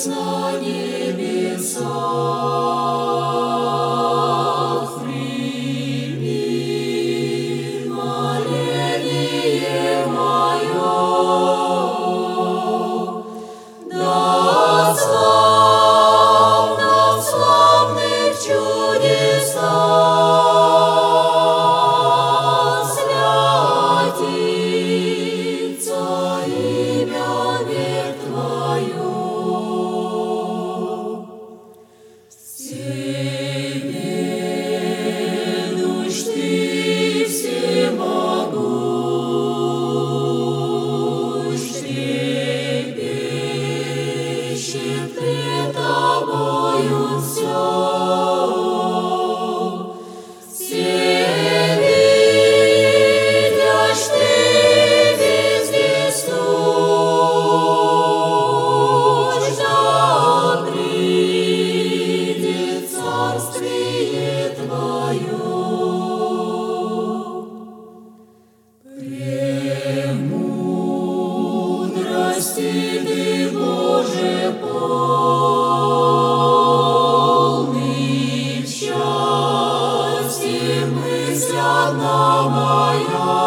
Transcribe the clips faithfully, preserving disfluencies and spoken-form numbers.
на небесах, прими моление мое. Да славно в славных чудесах святится имя век Твое. Всеведущ Ты, всемогущ, трепещет пред Тобою все. Всевидящ Ты, вездесущ, да придет царствие Твое. Премудрости Ты, Боже, полный, в счастье мысль одна моя.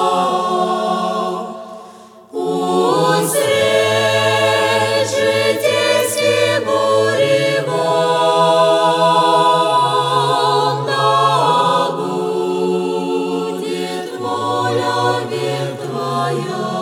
Пусть речь житейские бури волн, да будет воля век Твоя.